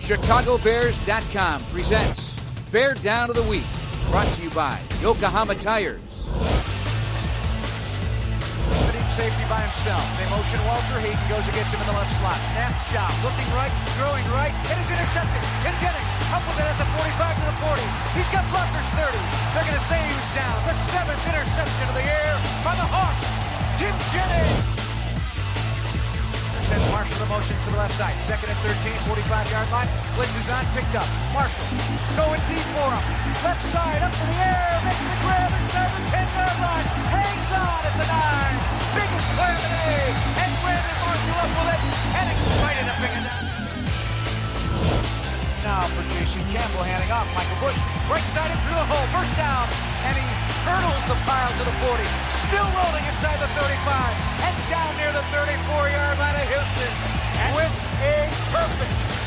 ChicagoBears.com presents Bear Down of the Week, brought to you by Yokohama Tires. Deep safety by himself. They motion Walter. Hayden goes and gets him in the left slot. Snap, chop, looking right, throwing right, and he's intercepted. Tim Jennings up with it at the 45 to the 40. He's got blockers 30. They're going to say he was down. The 7th interception of the air by the Hawks. Tim Jennings. Sends Marshall the motion to the left side. 2nd and 13, 45-yard line. Blitz is on, picked up. Marshall going deep for him. Left side, up in the air, making the grab inside the 10-yard line. Hangs on at the 9. Biggest play of the day. And Brandon Marshall up with it. And excited to pick it down. Now for Jason Campbell handing off. Michael Bush. Right side and through the hole. First down. And he hurdles the pile to the 40. Still rolling inside the 35. And down near the 34-yard line of Houston. With a purpose.